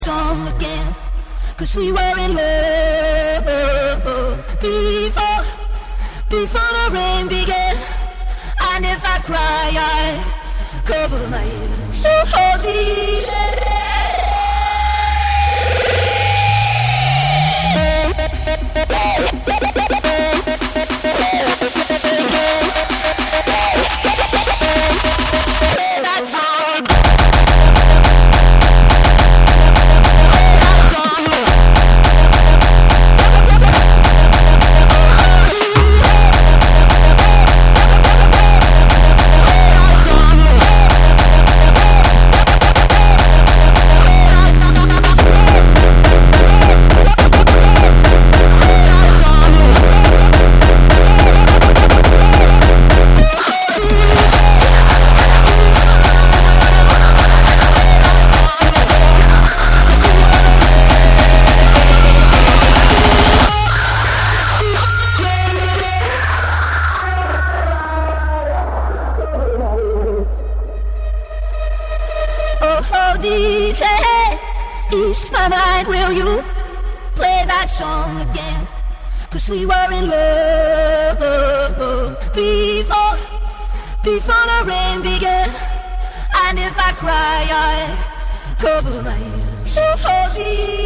song again, 'cause we were in love before the rain began. And if I cry, I cover my ears. So hold me. That's all. Oh, DJ, ease my mind, will you play that song again? 'Cause we were in love before the rain began. And if I cry, I cover my ears. So hold me.